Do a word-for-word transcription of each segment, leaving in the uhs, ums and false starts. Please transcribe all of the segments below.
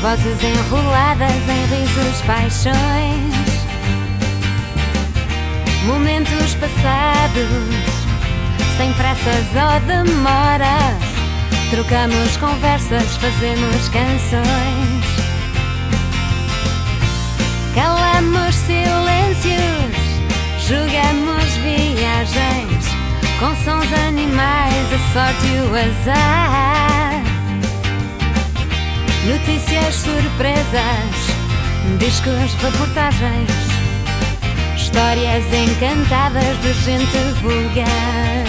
vozes enroladas em risos, paixões, momentos passados, sem pressas ou demoras. Trocamos conversas, fazemos canções, calamos silêncios, jogamos viagens, com sons animais, a sorte e o azar. Notícias, surpresas, discos, reportagens, histórias encantadas de gente vulgar.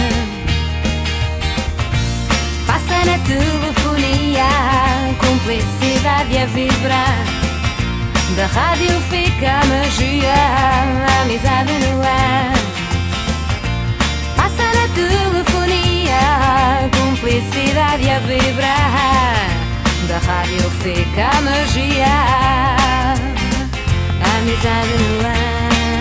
Passa na telefonia, cumplicidade a vibrar. Da rádio fica a magia, a amizade no ar. Passa na telefonia, cumplicidade a vibrar. Da rádio fica a magia, a amizade no ar.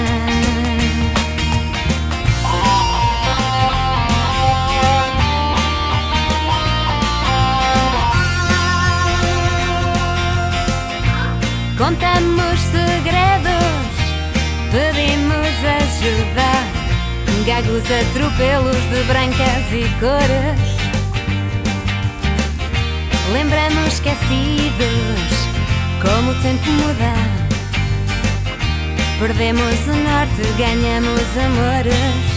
Contamos segredos, pedimos ajuda, gagos, atropelos de brancas e cores. Lembramos esquecidos como o tempo muda. Perdemos o norte, ganhamos amores.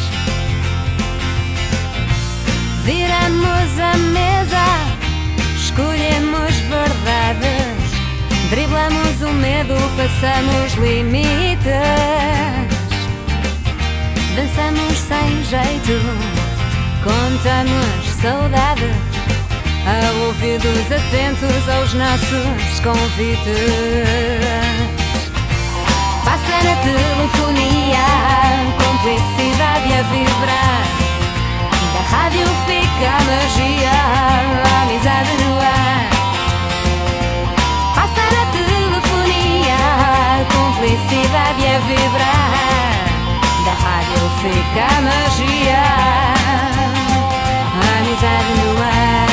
Viramos a mesa, escolhemos verdades. Driblamos o medo, passamos limites. Dançamos sem jeito, contamos saudades, a ouvidos atentos aos nossos convites. Passa na telefonia, cumplicidade a vibrar. Da rádio fica a magia, a amizade no ar. Passa na telefonia, cumplicidade a vibrar. Da rádio fica a magia, a amizade no ar.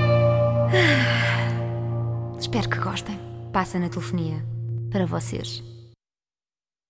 Espero que gostem. Passa na telefonia para vocês.